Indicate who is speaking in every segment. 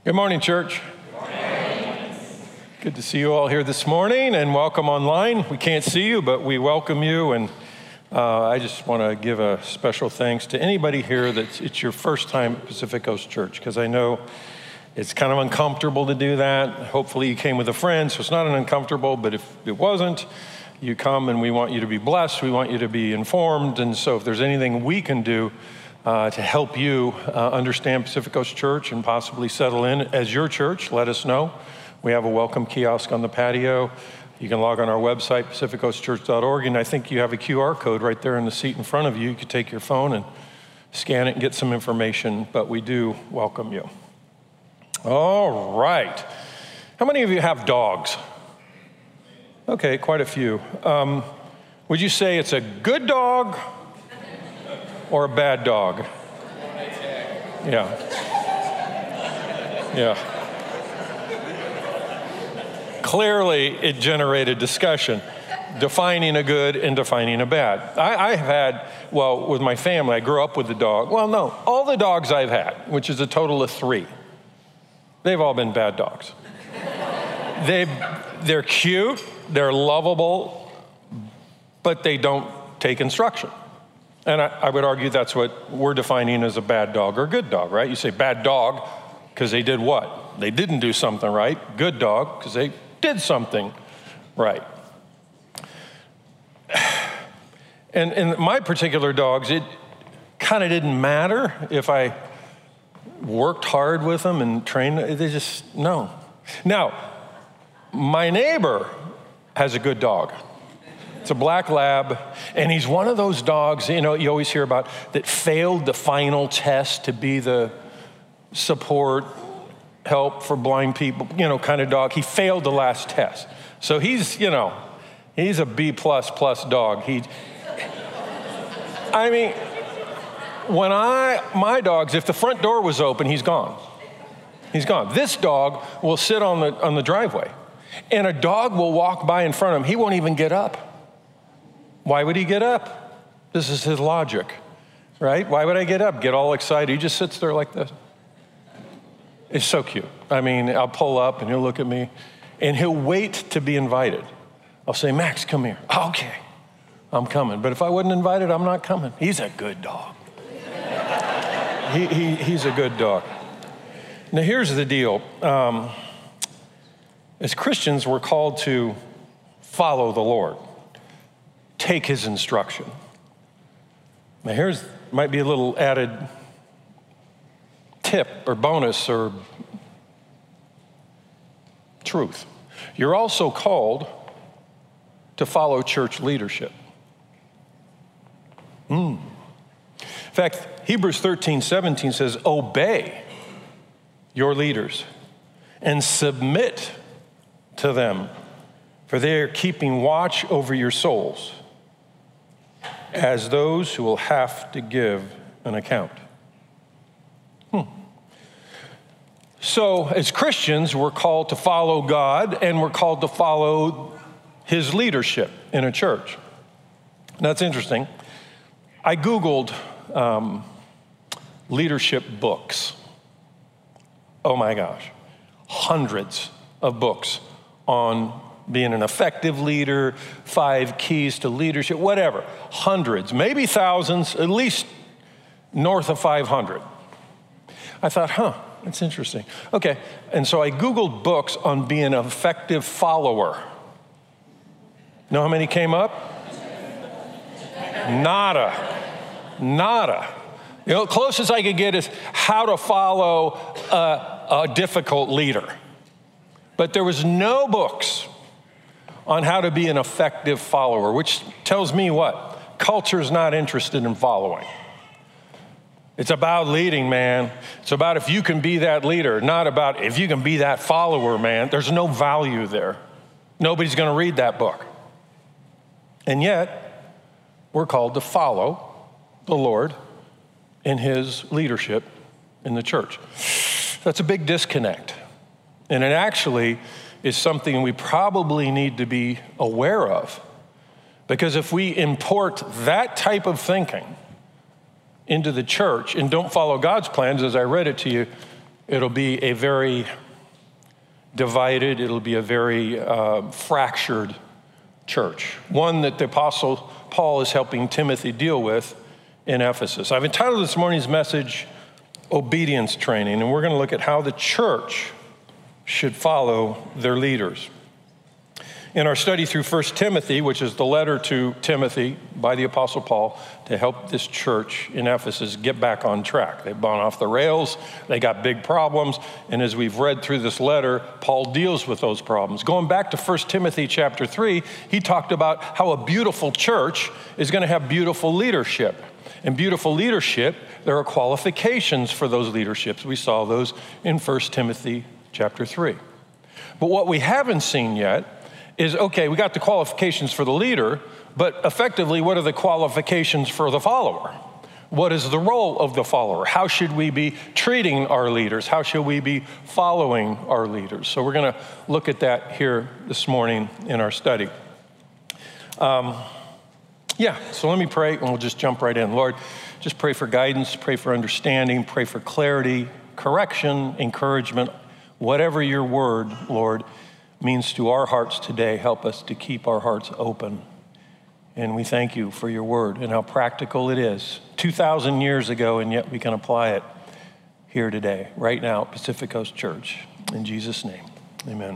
Speaker 1: Good morning, church.
Speaker 2: Good morning.
Speaker 1: Good to see you all here this morning, and welcome online. We can't see you, but we welcome you, and I just want to give a special thanks to anybody here it's your first time at Pacific Coast Church, because I know it's kind of uncomfortable to do that. Hopefully you came with a friend, so it's not an uncomfortable, but if it wasn't, you come and we want you to be blessed, we want you to be informed, and so if there's anything we can do to help you understand Pacific Coast Church and possibly settle in as your church, let us know. We have a welcome kiosk on the patio. You can log on our website, pacificcoastchurch.org, and I think you have a QR code right there in the seat in front of you. You could take your phone and scan it and get some information, but we do welcome you. All right. How many of you have dogs? Okay, quite a few. Would you say it's a good dog or a bad dog? Yeah. Clearly, it generated discussion, defining a good and defining a bad. I have had, with my family, I grew up with the dog. Well, no, all the dogs I've had, which is a total of 3, they've all been bad dogs. They're cute, they're lovable, but they don't take instruction. And I would argue that's what we're defining as a bad dog or a good dog, right? You say bad dog because they did what? They didn't do something right. Good dog because they did something right. And my particular dogs, it kind of didn't matter if I worked hard with them and trained them. They just, no. Now, my neighbor has a good dog. It's a black lab, and he's one of those dogs, you always hear about, that failed the final test to be the support, help for blind people, kind of dog. He failed the last test. So he's a B++ dog. My dogs, if the front door was open, he's gone. He's gone. This dog will sit on the driveway, and a dog will walk by in front of him. He won't even get up. Why would he get up? This is his logic, right? Why would I get up? Get all excited. He just sits there like this. It's so cute. I'll pull up and he'll look at me and he'll wait to be invited. I'll say, Max, come here. Okay, I'm coming. But if I wasn't invited, I'm not coming. He's a good dog. He's a good dog. Now, here's the deal. As Christians, we're called to follow the Lord. Take his instruction. Now might be a little added tip or bonus or truth. You're also called to follow church leadership. In fact, Hebrews 13:17 says, obey your leaders and submit to them, for they are keeping watch over your souls, as those who will have to give an account. So as Christians, we're called to follow God, and we're called to follow his leadership in a church. Now, that's interesting. I Googled leadership books. Oh my gosh, hundreds of books on being an effective leader, 5 keys to leadership, whatever. Hundreds, maybe thousands, at least north of 500. I thought, that's interesting. Okay, and so I Googled books on being an effective follower. Know how many came up? Nada. Closest I could get is how to follow a difficult leader. But there was no books on how to be an effective follower, which tells me what? Culture's not interested in following. It's about leading, man. It's about if you can be that leader, not about if you can be that follower, man. There's no value there. Nobody's going to read that book. And yet, we're called to follow the Lord in his leadership in the church. That's a big disconnect. And it actually is something we probably need to be aware of. Because if we import that type of thinking into the church and don't follow God's plans, as I read it to you, it'll be a very divided, it'll be a very fractured church, one that the Apostle Paul is helping Timothy deal with in Ephesus. I've entitled this morning's message, Obedience Training, and we're going to look at how the church should follow their leaders. In our study through 1 Timothy, which is the letter to Timothy by the Apostle Paul to help this church in Ephesus get back on track. They've gone off the rails, they got big problems, and as we've read through this letter, Paul deals with those problems. Going back to 1 Timothy chapter 3, he talked about how a beautiful church is going to have beautiful leadership. And beautiful leadership, there are qualifications for those leaderships. We saw those in 1 Timothy chapter 3. But what we haven't seen yet is, okay, we got the qualifications for the leader, but effectively, what are the qualifications for the follower? What is the role of the follower? How should we be treating our leaders? How should we be following our leaders? So we're going to look at that here this morning in our study. So let me pray, and we'll just jump right in. Lord, just pray for guidance, pray for understanding, pray for clarity, correction, encouragement, whatever your word, Lord, means to our hearts today. Help us to keep our hearts open. And we thank you for your word and how practical it is. 2,000 years ago, and yet we can apply it here today, right now at Pacific Coast Church. In Jesus' name, amen.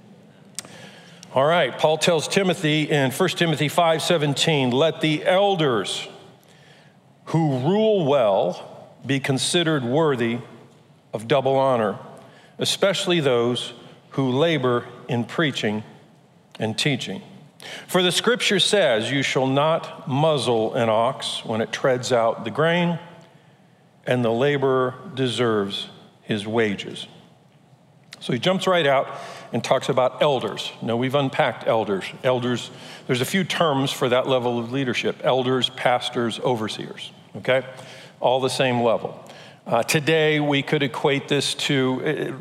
Speaker 1: All right, Paul tells Timothy in 1 Timothy 5:17, let the elders who rule well be considered worthy of double honor, especially those who labor in preaching and teaching. For the scripture says, you shall not muzzle an ox when it treads out the grain, and the laborer deserves his wages. So he jumps right out and talks about elders. Now, we've unpacked elders. Elders, there's a few terms for that level of leadership. Elders, pastors, overseers, okay? All the same level. Today, we could equate this to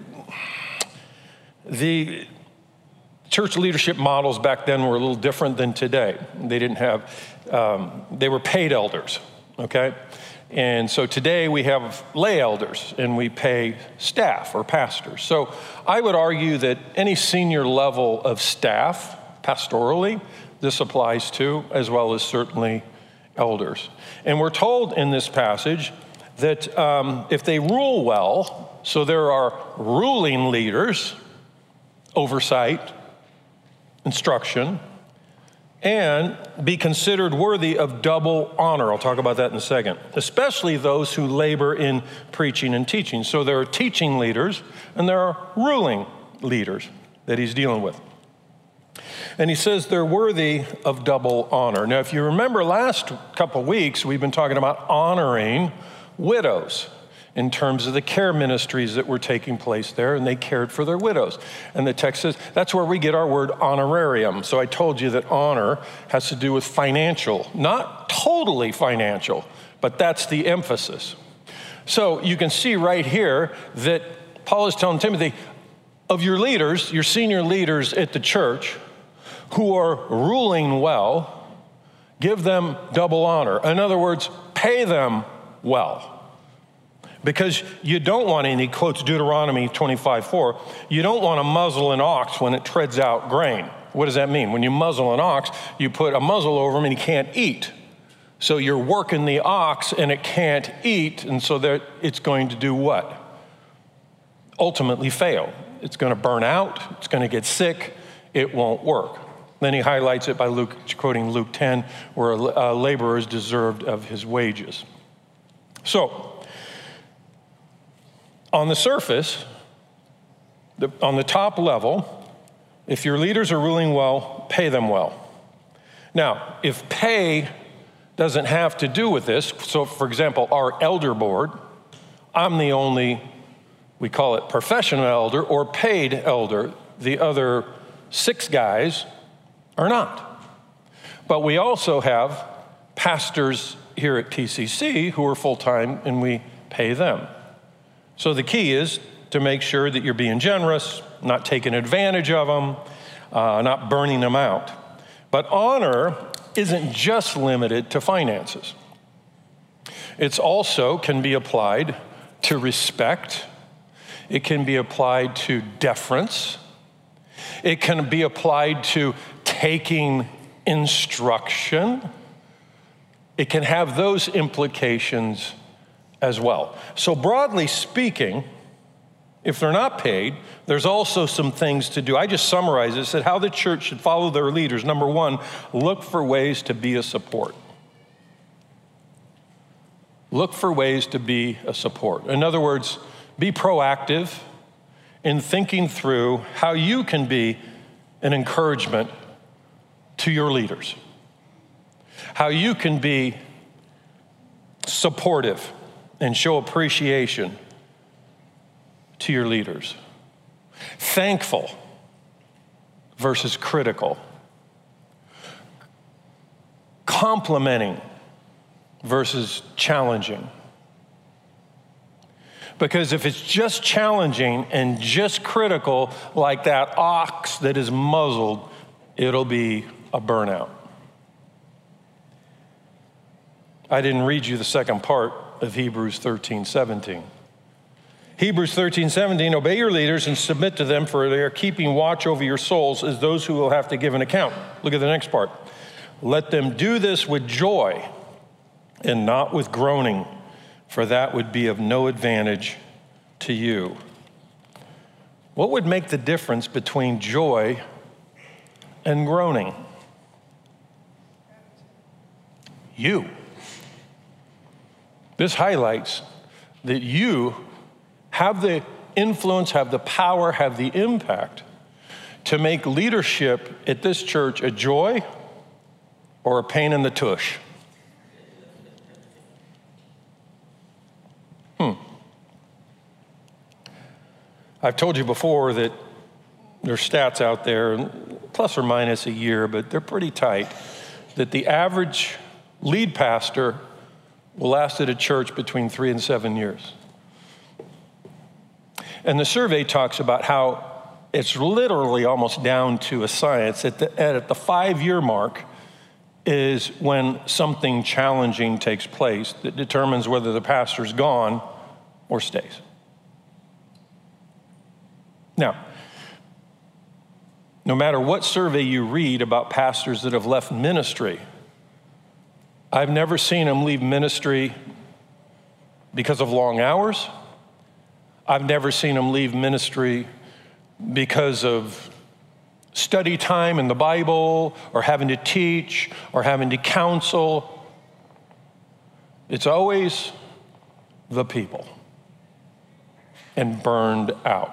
Speaker 1: the church leadership models back then were a little different than today. They didn't have, they were paid elders, okay? And so today we have lay elders and we pay staff or pastors. So I would argue that any senior level of staff, pastorally, this applies to, as well as certainly elders. And we're told in this passage that if they rule well, so there are ruling leaders, oversight, instruction, and be considered worthy of double honor. I'll talk about that in a second. Especially those who labor in preaching and teaching. So there are teaching leaders and there are ruling leaders that he's dealing with. And he says they're worthy of double honor. Now, if you remember last couple weeks, we've been talking about honoring widows in terms of the care ministries that were taking place there, and they cared for their widows. And the text says that's where we get our word honorarium. So I told you that honor has to do with financial, not totally financial, but that's the emphasis. So you can see right here that Paul is telling Timothy, of your leaders, your senior leaders at the church who are ruling well, give them double honor. In other words, pay them well. Because you don't want, and he quotes Deuteronomy 25:4, you don't want to muzzle an ox when it treads out grain. What does that mean? When you muzzle an ox, you put a muzzle over him and he can't eat. So you're working the ox and it can't eat, and so that it's going to do what? Ultimately fail. It's going to burn out, it's going to get sick, it won't work. Then he highlights it by quoting Luke 10, where a laborer is deserved of his wages. So, on the surface, on the top level, if your leaders are ruling well, pay them well. Now, if pay doesn't have to do with this, so for example, our elder board, I'm the only, we call it professional elder or paid elder. The other 6 guys are not. But we also have pastors here at PCC who are full-time and we pay them. So the key is to make sure that you're being generous, not taking advantage of them, not burning them out. But honor isn't just limited to finances. It's also can be applied to respect. It can be applied to deference. It can be applied to taking instruction. It can have those implications as well. So broadly speaking, if they're not paid, there's also some things to do. I just summarized it, said how the church should follow their leaders. Number one, look for ways to be a support. Look for ways to be a support. In other words, be proactive in thinking through how you can be an encouragement to your leaders, how you can be supportive and show appreciation to your leaders, thankful versus critical, complimenting versus challenging. Because if it's just challenging and just critical, like that ox that is muzzled, it'll be a burnout. I didn't read you the second part of Hebrews 13:17. Hebrews 13:17, obey your leaders and submit to them, for they are keeping watch over your souls as those who will have to give an account. Look at the next part. Let them do this with joy and not with groaning, for that would be of no advantage to you. What would make the difference between joy and groaning? You. This highlights that you have the influence, have the power, have the impact to make leadership at this church a joy or a pain in the tush. I've told you before that there's stats out there, plus or minus a year, but they're pretty tight, that the average lead pastor will last at a church between 3 and 7 years. And the survey talks about how it's literally almost down to a science. At the 5-year mark is when something challenging takes place that determines whether the pastor's gone or stays. Now, no matter what survey you read about pastors that have left ministry, I've never seen them leave ministry because of long hours. I've never seen them leave ministry because of study time in the Bible or having to teach or having to counsel. It's always the people and burned out.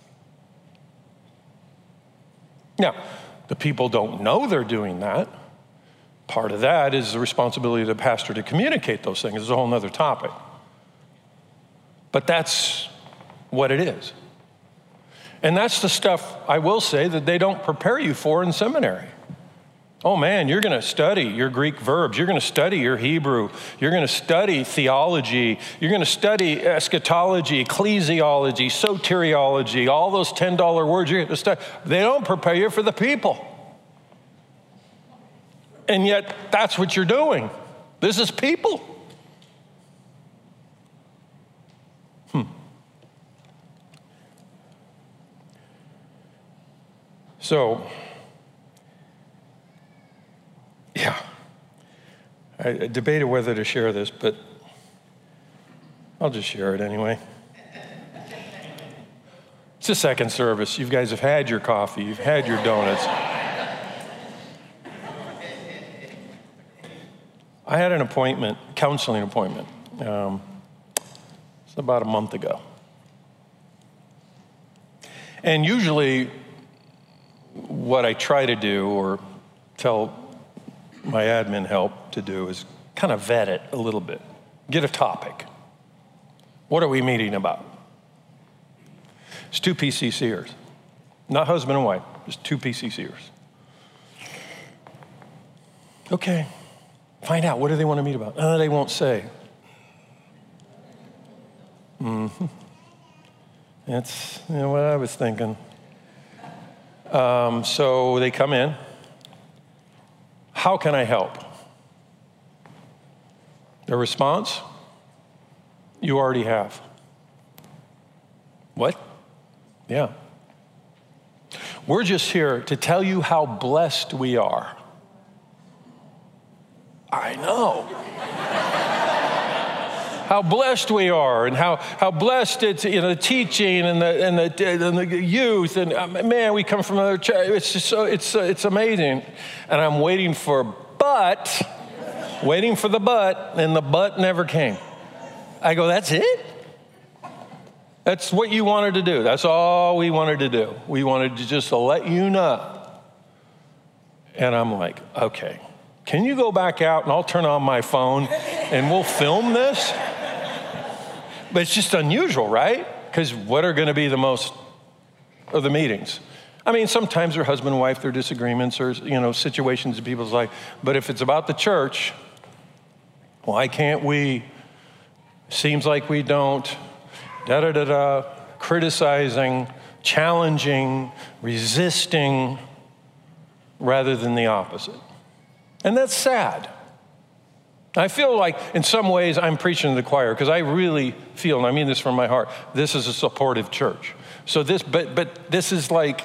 Speaker 1: Now, the people don't know they're doing that. Part of that is the responsibility of the pastor to communicate those things. It's a whole other topic. But that's what it is. And that's the stuff, I will say, that they don't prepare you for in seminary. Oh man, you're going to study your Greek verbs. You're going to study your Hebrew. You're going to study theology. You're going to study eschatology, ecclesiology, soteriology, all those $10 words you're going to study. They don't prepare you for the people. And yet, that's what you're doing. This is people. So, yeah, I debated whether to share this, but I'll just share it anyway. It's the second service. You guys have had your coffee. You've had your donuts. I had an appointment, counseling appointment. It's about a month ago. And usually what I try to do or tell my admin help to do is kind of vet it a little bit. Get a topic. What are we meeting about? It's 2 PCCers. Not husband and wife, just 2 PCCers. Okay, find out. What do they want to meet about? They won't say. That's what I was thinking. So they come in. How can I help? Their response, you already have. What? Yeah. We're just here to tell you how blessed we are. I know. How blessed we are, and how blessed it's, the teaching and the youth, and man, we come from another church. It's just so it's amazing, and I'm waiting for the but, and the but never came. I go, that's it? That's what you wanted to do. That's all we wanted to do. We wanted to just let you know. And I'm like, okay, can you go back out and I'll turn on my phone and we'll film this? But it's just unusual, right? Because what are going to be the most of the meetings? I mean, sometimes they're husband and wife, their disagreements or, situations in people's life. But if it's about the church, why can't we? Seems like we don't. Criticizing, challenging, resisting, rather than the opposite. And that's sad. I feel like in some ways I'm preaching to the choir because I really feel, and I mean this from my heart, this is a supportive church. So but this is like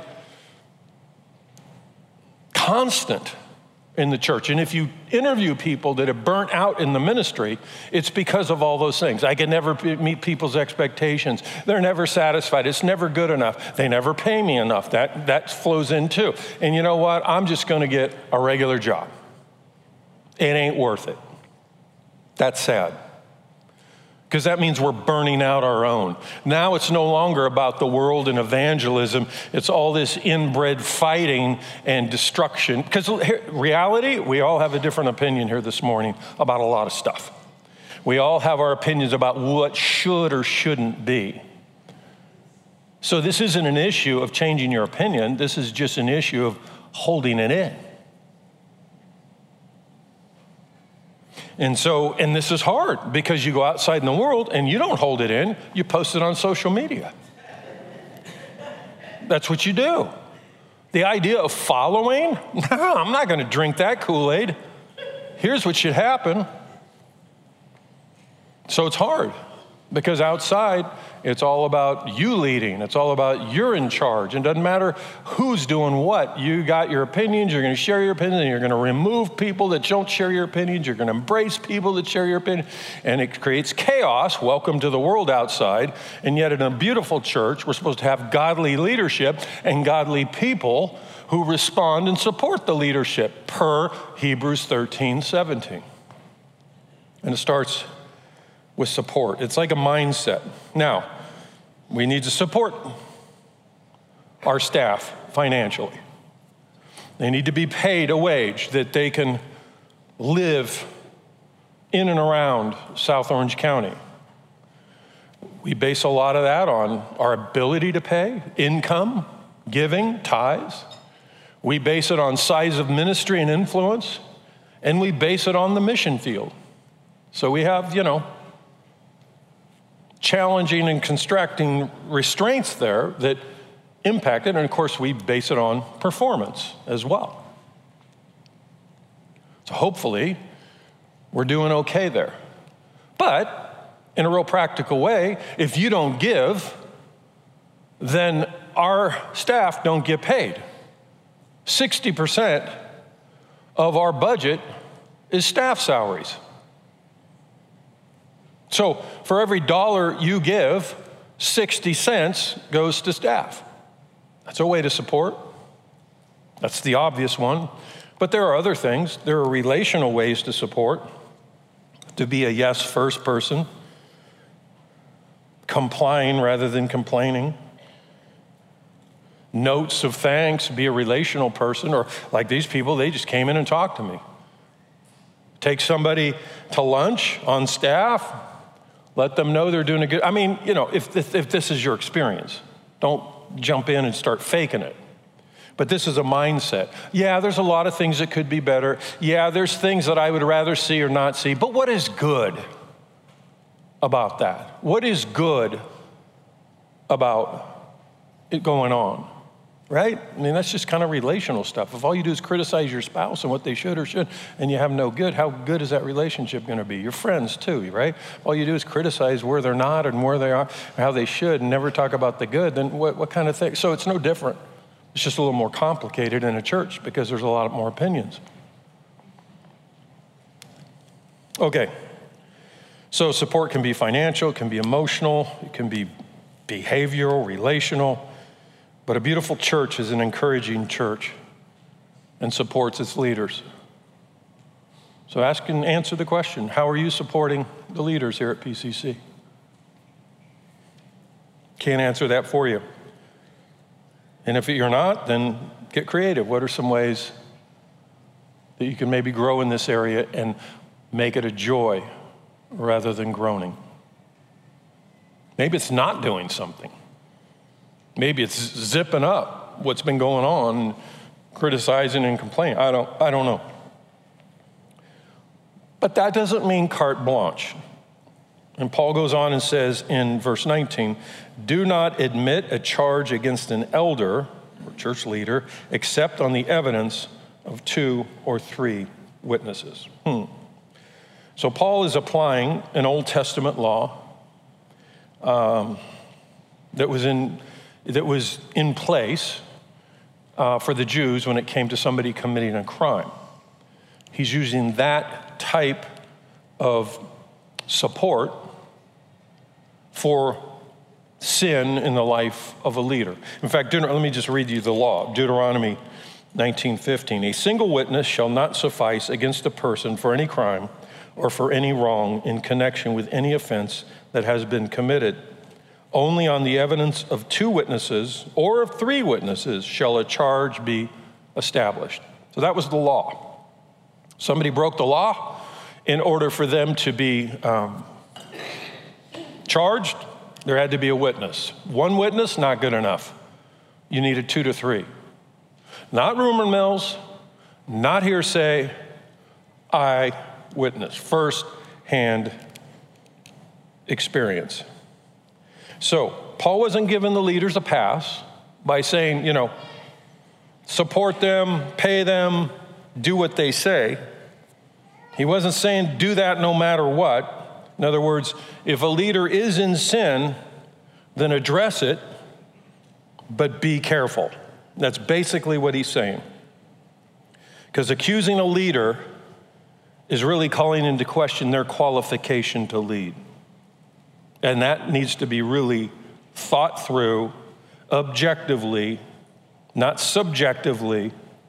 Speaker 1: constant in the church. And if you interview people that have burnt out in the ministry, it's because of all those things. I can never meet people's expectations. They're never satisfied. It's never good enough. They never pay me enough. That flows in too. And you know what? I'm just going to get a regular job. It ain't worth it. That's sad. Because that means we're burning out our own. Now it's no longer about the world and evangelism. It's all this inbred fighting and destruction. Because reality, we all have a different opinion here this morning about a lot of stuff. We all have our opinions about what should or shouldn't be. So this isn't an issue of changing your opinion. This is just an issue of holding it in. And this is hard because you go outside in the world and you don't hold it in, you post it on social media. That's what you do. The idea of following, no, I'm not going to drink that Kool-Aid. Here's what should happen. So it's hard because outside, it's all about you leading. It's all about you're in charge. It doesn't matter who's doing what. You got your opinions. You're going to share your opinions. And you're going to remove people that don't share your opinions. You're going to embrace people that share your opinion. And it creates chaos. Welcome to the world outside. And yet in a beautiful church, we're supposed to have godly leadership and godly people who respond and support the leadership per Hebrews 13:17. And it starts with support. It's like a mindset. Now, we need to support our staff financially. They need to be paid a wage that they can live in and around South Orange County. We base a lot of that on our ability to pay, income, giving, tithes. We base it on size of ministry and influence, and we base it on the mission field. So we have, challenging and constricting restraints there that impact it. And of course, we base it on performance as well. So hopefully, we're doing okay there. But in a real practical way, if you don't give, then our staff don't get paid. 60% of our budget is staff salaries. So for every dollar you give, 60 cents goes to staff. That's a way to support. That's the obvious one. But there are other things. There are relational ways to support. To be a yes first person. Complying rather than complaining. Notes of thanks, be a relational person. Or like these people, they just came in and talked to me. Take somebody to lunch on staff. Let them know they're doing a good, if this is your experience, don't jump in and start faking it. But this is a mindset. Yeah, there's a lot of things that could be better. Yeah, there's things that I would rather see or not see. But what is good about that? What is good about it going on? right? I mean, that's just kind of relational stuff. If all you do is criticize your spouse and what they should or shouldn't, and you have no good, how good is that relationship going to be? Your friends too, right? All you do is criticize where they're not and where they are, how they should, and never talk about the good, then what kind of thing? So it's no different. It's just a little more complicated in a church because there's a lot more opinions. Okay, so support can be financial, it can be emotional, it can be behavioral, relational, but a beautiful church is an encouraging church and supports its leaders. So ask and answer the question, how are you supporting the leaders here at PCC? Can't answer that for you. And if you're not, then get creative. What are some ways that you can maybe grow in this area and make it a joy rather than groaning? Maybe it's not doing something. Maybe it's zipping up what's been going on, criticizing and complaining. I don't know. But that doesn't mean carte blanche. And Paul goes on and says in verse 19, do not admit a charge against an elder or church leader except on the evidence of 2 or 3 witnesses. So Paul is applying an Old Testament law that was in place for the Jews when it came to somebody committing a crime. He's using that type of support for sin in the life of a leader. In fact, let me just read you the law. Deuteronomy 19:15. A single witness shall not suffice against a person for any crime or for any wrong in connection with any offense that has been committed. Only on the evidence of 2 witnesses or of 3 witnesses shall a charge be established. So that was the law. Somebody broke the law. In order for them to be charged, there had to be a witness. 1 witness, not good enough. You needed 2 to 3. Not rumor mills, not hearsay, eyewitness, first-hand experience. So Paul wasn't giving the leaders a pass by saying, support them, pay them, do what they say. He wasn't saying do that no matter what. In other words, if a leader is in sin, then address it, but be careful. That's basically what he's saying. Because accusing a leader is really calling into question their qualification to lead. And that needs to be really thought through objectively, not subjectively,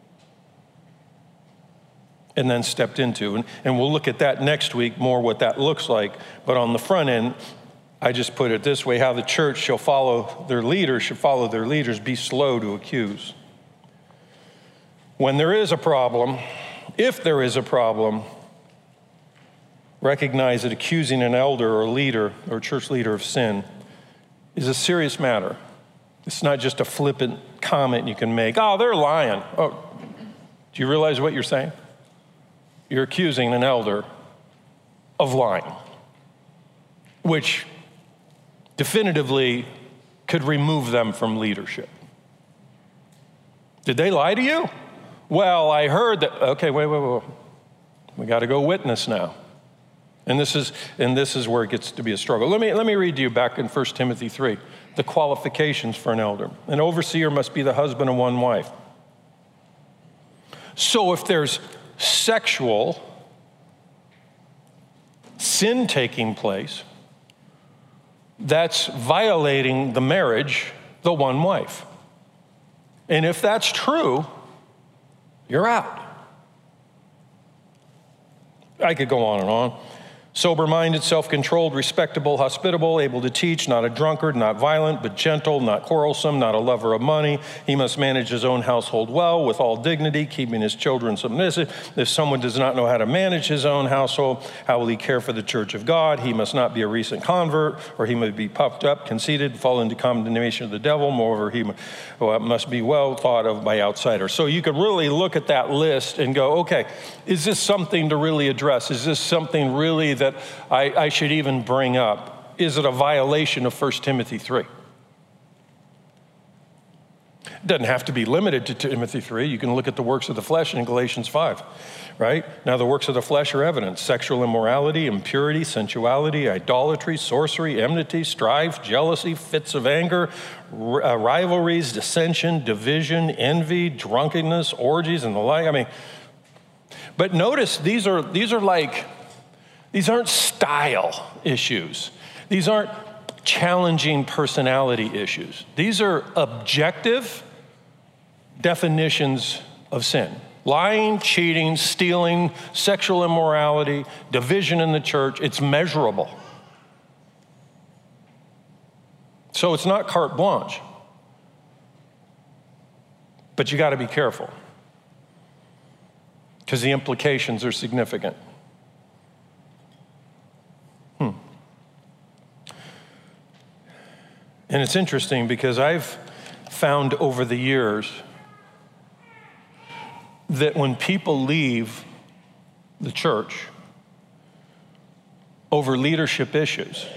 Speaker 1: and then stepped into. And we'll look at that next week, more what that looks like. But on the front end, I just put it this way, how the church should follow their leaders, be slow to accuse. When there is a problem, if there is a problem, recognize that accusing an elder or leader or church leader of sin is a serious matter. It's not just a flippant comment you can make. Oh, they're lying. Oh, do you realize what you're saying? You're accusing an elder of lying, which definitively could remove them from leadership. Did they lie to you? Well, I heard that. Okay, wait. We got to go witness now. And this is where it gets to be a struggle. Let me read to you back in 1 Timothy 3, the qualifications for an elder. An overseer must be the husband of 1 wife. So if there's sexual sin taking place, that's violating the marriage, the 1 wife. And if that's true, you're out. I could go on and on. Sober-minded, self-controlled, respectable, hospitable, able to teach, not a drunkard, not violent, but gentle, not quarrelsome, not a lover of money. He must manage his own household well, with all dignity, keeping his children submissive. If someone does not know how to manage his own household, how will he care for the church of God? He must not be a recent convert, or he may be puffed up, conceited, fall into condemnation of the devil. Moreover, he must be well thought of by outsiders. So you could really look at that list and go, okay, is this something to really address? Is this something really that I should even bring up? Is it a violation of 1 Timothy 3? Doesn't have to be limited to Timothy 3. You can look at the works of the flesh in Galatians 5, right? Now, the works of the flesh are evident: sexual immorality, impurity, sensuality, idolatry, sorcery, enmity, strife, jealousy, fits of anger, rivalries, dissension, division, envy, drunkenness, orgies, and the like. But notice these aren't style issues. These aren't challenging personality issues. These are objective definitions of sin: lying, cheating, stealing, sexual immorality, division in the church. It's measurable. So it's not carte blanche. But you got to be careful, because the implications are significant. And it's interesting because I've found over the years that when people leave the church over leadership issues,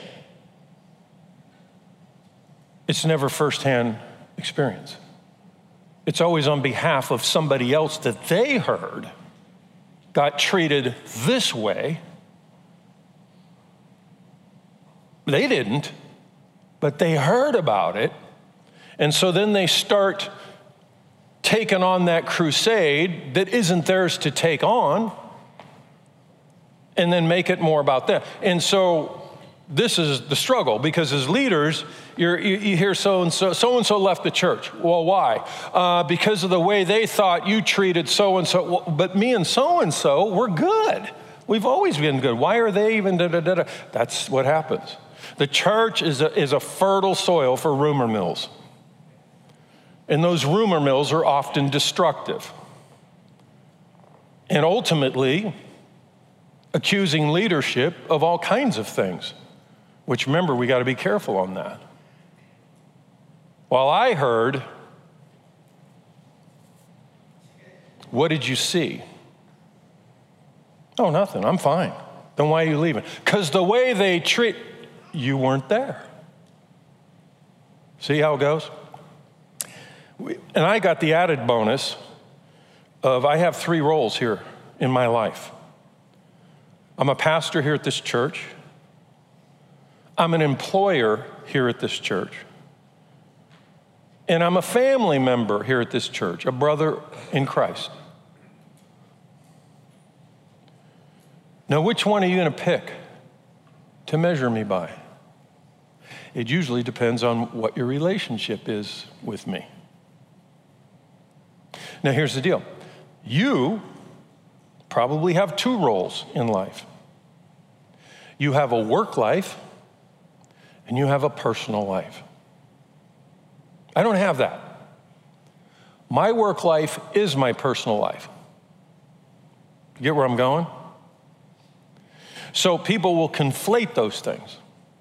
Speaker 1: it's never firsthand experience. It's always on behalf of somebody else that they heard got treated this way. They didn't, but they heard about it. And so then they start taking on that crusade that isn't theirs to take on, and then make it more about them. And so this is the struggle, because as leaders, you hear so-and-so left the church. Well, why? Because of the way they thought you treated so-and-so. Well, but me and so-and-so, we're good. We've always been good. Why are they even da-da-da-da? That's what happens. The church is a fertile soil for rumor mills. And those rumor mills are often destructive. And ultimately, accusing leadership of all kinds of things, which, remember, we got to be careful on that. While I heard, "What did you see?" "Oh, nothing, I'm fine." "Then why are you leaving?" "Because the way they treat..." You weren't there. See how it goes? And I got the added bonus of I have 3 roles here in my life. I'm a pastor here at this church. I'm an employer here at this church. And I'm a family member here at this church, a brother in Christ. Now, which one are you going to pick to measure me by? It usually depends on what your relationship is with me. Now, here's the deal. You probably have 2 roles in life. You have a work life, and you have a personal life. I don't have that. My work life is my personal life. You get where I'm going? So people will conflate those things.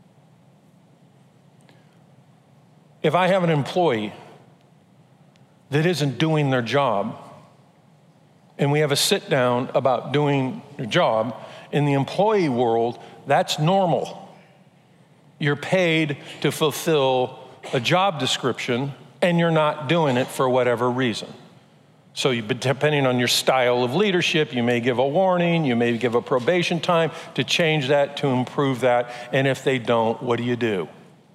Speaker 1: If I have an employee that isn't doing their job, and we have a sit down about doing your job, in the employee world, that's normal. You're paid to fulfill a job description, and you're not doing it for whatever reason. So depending on your style of leadership, you may give a warning, you may give a probation time to change that, to improve that, and if they don't, what do?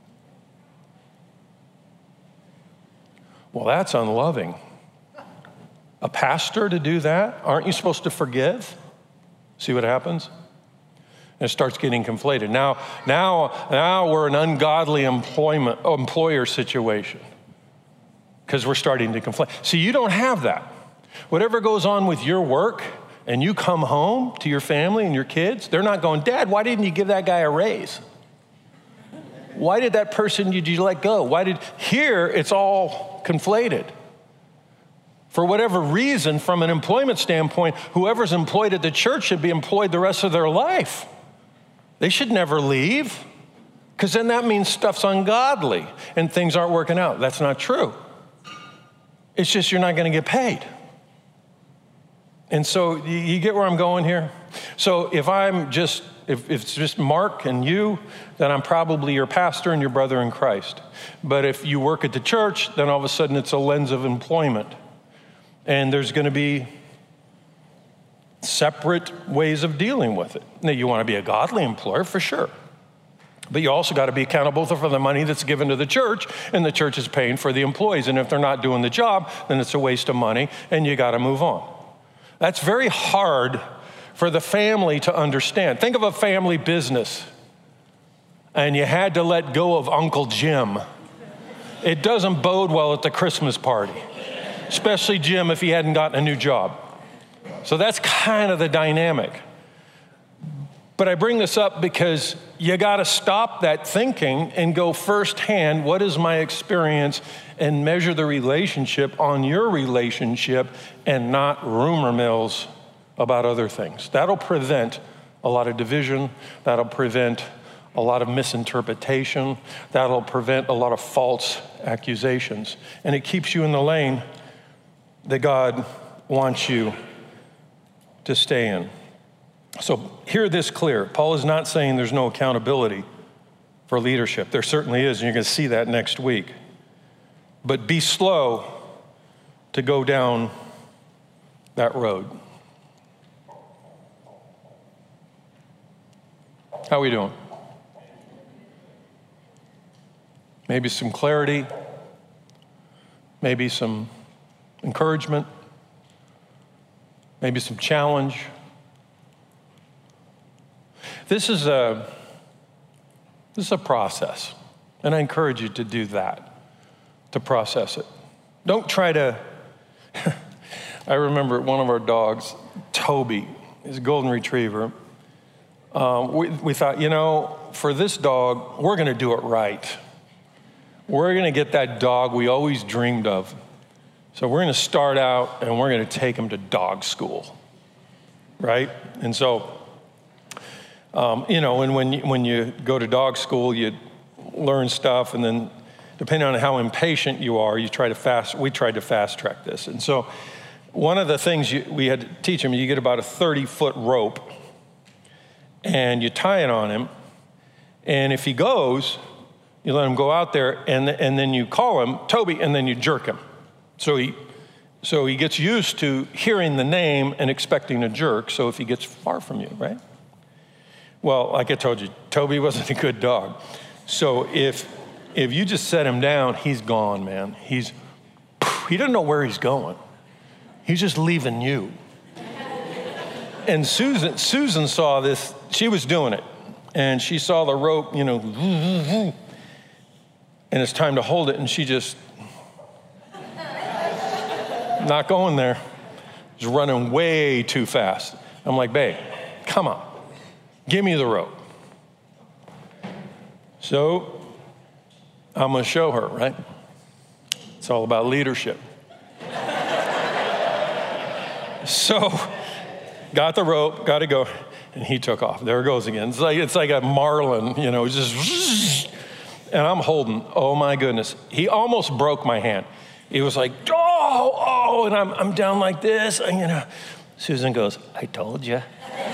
Speaker 1: Well, that's unloving. A pastor to do that? Aren't you supposed to forgive? See what happens? And it starts getting conflated. Now we're an ungodly employer situation, because we're starting to conflate. See, you don't have that. Whatever goes on with your work, and you come home to your family and your kids, they're not going, "Dad, why didn't you give that guy a raise? Why did that person did you let go? Here, it's all conflated. For whatever reason, from an employment standpoint, whoever's employed at the church should be employed the rest of their life. They should never leave, because then that means stuff's ungodly and things aren't working out. That's not true. It's just you're not going to get paid. And so you get where I'm going here? So if I'm just if it's just Mark and you, then I'm probably your pastor and your brother in Christ. But if you work at the church, then all of a sudden it's a lens of employment. And there's going to be separate ways of dealing with it. Now, you want to be a godly employer, for sure. But you also got to be accountable for the money that's given to the church, and the church is paying for the employees. And if they're not doing the job, then it's a waste of money, and you got to move on. That's very hard for the family to understand. Think of a family business, and you had to let go of Uncle Jim. It doesn't bode well at the Christmas party, especially Jim if he hadn't gotten a new job. So that's kind of the dynamic. But I bring this up because you got to stop that thinking and go firsthand, what is my experience, and measure the relationship on your relationship and not rumor mills about other things. That'll prevent a lot of division. That'll prevent a lot of misinterpretation. That'll prevent a lot of false accusations. And it keeps you in the lane that God wants you to stay in. So hear this clear. Paul is not saying there's no accountability for leadership. There certainly is, and you're going to see that next week. But be slow to go down that road. How are we doing? Maybe some clarity, maybe some encouragement, maybe some challenge. This is a process, and I encourage you to do that, to process it. Don't try to, I remember one of our dogs, Toby, he's a golden retriever. We thought, for this dog, we're going to do it right. We're going to get that dog we always dreamed of. So we're going to start out, and we're going to take him to dog school, right? And so, and when you go to dog school, you learn stuff, and then depending on how impatient you are, we tried to fast track this. And so one of the things we had to teach him, you get about a 30-foot rope, and you tie it on him, and if he goes, you let him go out there, and then you call him, Toby, and then you jerk him. So he gets used to hearing the name and expecting a jerk, so if he gets far from you, right? Well, like I told you, Toby wasn't a good dog. So if you just set him down, he's gone, man. He doesn't know where he's going. He's just leaving you. And Susan saw this. She was doing it. And she saw the rope, and it's time to hold it. And she just, not going there. Just running way too fast. I'm like, babe, come on. Give me the rope. So I'm going to show her, right? It's all about leadership. So got the rope, got to go, and he took off. There it goes again. It's like a marlin, just, and I'm holding. Oh my goodness. He almost broke my hand. He was like, oh, and I'm down like this, and Susan goes, I told you.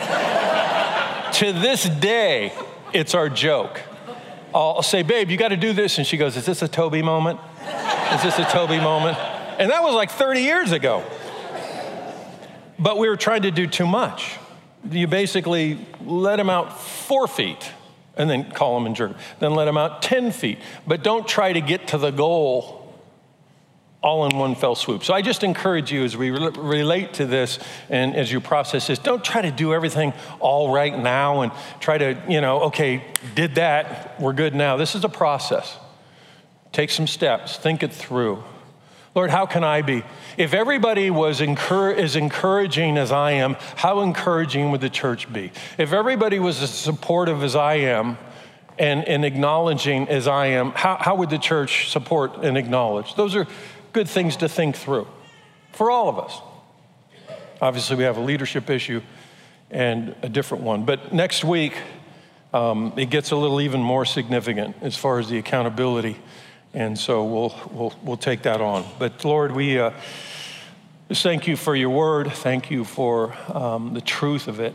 Speaker 1: To this day, it's our joke. I'll say, babe, you got to do this. And she goes, is this a Toby moment? Is this a Toby moment? And that was like 30 years ago. But we were trying to do too much. You basically let him out 4 feet and then call him and jerk him. Then let him out 10 feet. But don't try to get to the goal all in one fell swoop. So I just encourage you as we relate to this and as you process this, don't try to do everything all right now and try to, okay, did that, we're good now. This is a process. Take some steps, think it through. Lord, how can I be? If everybody was as encouraging as I am, how encouraging would the church be? If everybody was as supportive as I am and acknowledging as I am, how would the church support and acknowledge? Those are good things to think through for all of us. Obviously, we have a leadership issue and a different one. But next week, it gets a little even more significant as far as the accountability. And so we'll take that on. But Lord, we just thank you for your word. Thank you for the truth of it.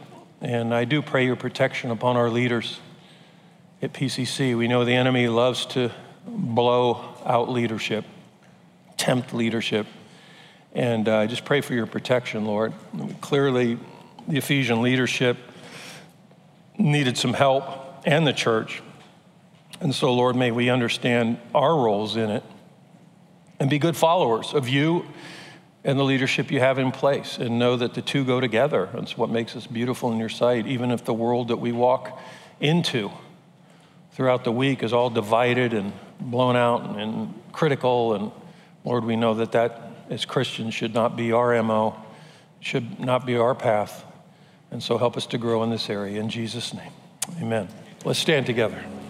Speaker 1: And I do pray your protection upon our leaders at PCC. We know the enemy loves to blow out leadership, tempt leadership. And I just pray for your protection, Lord. Clearly, the Ephesian leadership needed some help, and the church. And so, Lord, may we understand our roles in it and be good followers of you and the leadership you have in place, and know that the two go together. That's what makes us beautiful in your sight, even if the world that we walk into throughout the week is all divided and blown out and critical. And Lord, we know that as Christians should not be our MO, should not be our path. And so help us to grow in this area. In Jesus' name, amen. Let's stand together.